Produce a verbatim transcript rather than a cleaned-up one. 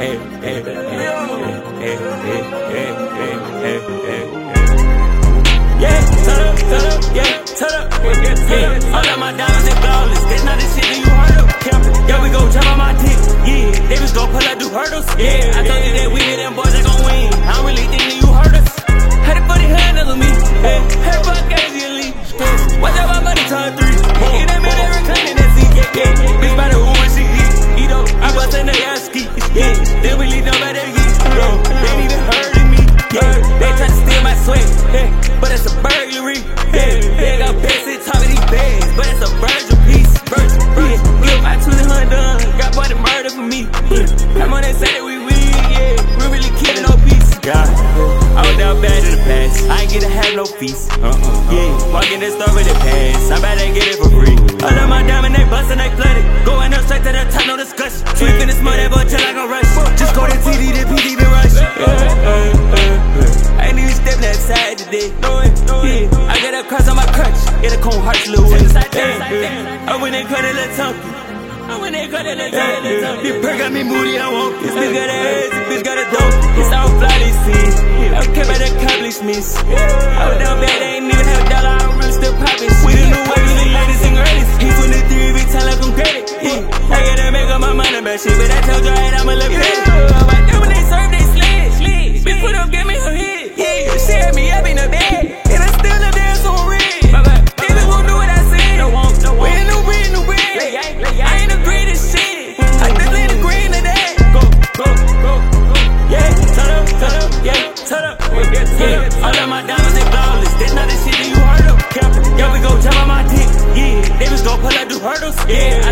hey, hey, hey, hey, hey, hey, hey, hey. Yeah, turn up, turn up, yeah, turn up, yeah. All of my diamonds and flawless. That's not the shit that you heard of. Yeah, we gon' jump on my dick. Yeah, they was gon' pull up, do hurdles. Yeah, I told you that we hit them boys, they gon' win. I don't really think that you heard us. Had to put it handle on me. Hey, hey, fuck crazy elite. Watch out my money time three. In that minute, reclining that seat. Yeah, yeah. Bitch, by the who when she eat. Eat up, I bust in the ass ski. Yeah, then we leave nobody to eat. Bro, they ain't even heard of me. Yeah, they try to steal my sweat. Yeah, but it's a burglary. Yeah, they got beds at top of these beds, but it's a virgin piece. Virgin, virgin. Yeah, my twenty hundred done. Got boy to murder for me. I'm on that side that we win. Yeah, we really killing no peace. Yeah, I was down bad in the past. I ain't get to have no feast. Uh-uh. Yeah, walking this store with the pass. I better get it for free. All of my diamond, they bustin', they flooded. Going up straight to the top, no discussion. Sweeping this money, boy, till I gon' rush. Just go to T D, the P D been rush. I ain't even stepping outside today. Yeah, I got a cross on my crutch. Get a cone hearts, little way. I went and cut a little chunky. I went and cut a little chunky. This perk got me moody, I want this. Bitch got a ass, this bitch got a dope. It's all flawless, see. I don't care about the accomplishments. I was down bad, they ain't even have a dollar. I'm really still poppin'. We the new wave, the latest and greatest. He from the three, every time like I'm great. I gotta make up my mind about shit, but I told you I I'ma look better. My dude, when they serve, they slid. Bitch, put up, give me her head. Yeah, she had me up in the bed. And I still a dance on red. Niggas won't do what I said. No won't, no won't. We ain't no red, no red. I ain't agree to shit. I definitely agree to that. Go, go, go, go. Yeah, turn up, turn up, yeah, turn up. Yeah, all of my diamonds, they flawless. That's not the shit that you heard of. Yeah, we gon' jump on my dick. Yeah, they was gon' pull up, do hurdles. Yeah, I